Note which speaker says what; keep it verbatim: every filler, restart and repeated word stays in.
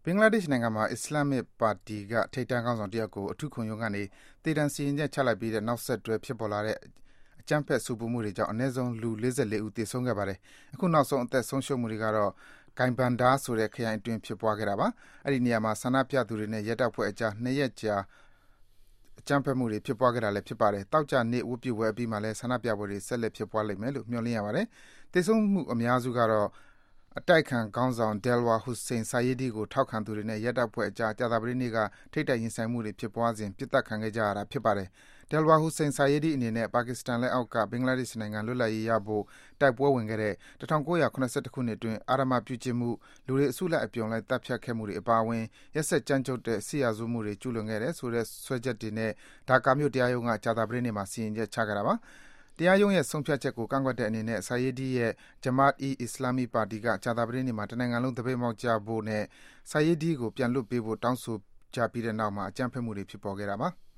Speaker 1: ဘင်္ဂလားဒေ့ရှ်နိုင်ငံမှာ အစ္စလာမစ်ပါတီက ထိပ်တန်းခေါင်းဆောင်တယောက်ကို အထူးခုံရုံးကနေ သေဒဏ်စီရင်ချက်ချလိုက်ပြီးတဲ့ နောက်ဆက်တွဲ ဖြစ်ပေါ်လာတဲ့ အကြမ်းဖက် ဆူပူမှုတွေကြောင့် အနည်းဆုံး လူ ၄၄ ဦး သေဆုံးခဲ့ပါတယ်။ အခုနောက်ဆုံး အသက်ဆုံးရှုံးမှုတွေကတော့ Gaibandha ဆိုတဲ့ ခရိုင်အတွင်း ဖြစ်ပွားခဲ့တာပါ။ အဲဒီနေရာမှာ ဆန္ဒပြသူတွေနဲ့ ရဲတပ်ဖွဲ့အကြား ၂ ရက်ကြာ အကြမ်းဖက်မှုတွေ ဖြစ်ပွားခဲ့တာလည်း ဖြစ်ပါတယ်။ သောကြာနေ့ ဝတ်ပြုပွဲအပြီးမှာလည်း ဆန္ဒပြပွဲတွေ ဆက်လက် ဖြစ်ပွားလိမ့်မယ်လို့ မျှော်လင့်ရပါတယ်။ သေဆုံးမှု အများစုကတော့ အတိုက်အခံခေါင်းဆောင် Delwar Hossain Sayeedi ကို ထောက်ခံသူတွေနဲ့ ရဲတပ်ဖွဲ့အကြား ကြာသပတေးနေ့က ထိပ်တိုက်ရင်ဆိုင်မှုတွေ ဖြစ်ပွားစဉ် ပစ်သတ်ခံခဲ့ကြရတာ ဖြစ်ပါတယ်။ Delwar Hossain Sayeedi အနေနဲ့ ပါကစ္စတန်လက်အောက်က ဘင်္ဂလားဒေ့ရှ်နိုင်ငံ လွတ်လပ်ရေးရဖို့ တိုက်ပွဲဝင်ခဲ့တဲ့ ၁၉၇၁ ခုနှစ်အတွင်း အဓမ္မပြုကျင့်မှု၊ လူတွေ အစုလိုက်အပြုံလိုက် သတ်ဖြတ်ခဲ့မှုတွေ အပါအဝင် ရက်စက်ကြမ်းကြုတ်တဲ့ စစ်ရာဇဝတ်မှုတွေ ကျူးလွန်ခဲ့တယ်ဆိုတဲ့ စွဲချက်တွေနဲ့ ဒါကာမြို့ တရားရုံးက ကြာသပတေးနေ့မှာ စီရင်ချက် ချခဲ့တာပါ။ တရားရုံးရဲ့ ဆုံးဖြတ်ချက်ကို ကန့်ကွက်တဲ့အနေနဲ့ Sayeedi ရဲ့ Jamaat-e-Islami ပါတီက ကြာသပတေးနေ့မှာ တနိုင်ငံလုံး သပိတ်မှောက်ကြဖို့နဲ့ Sayeedi ကို ပြန်လွှတ်ပေးဖို့ တောင်းဆိုကြပြီးတဲ့နောက်မှာ အကြမ်းဖက်မှုတွေ ဖြစ်ပေါ်ခဲ့တာပါ။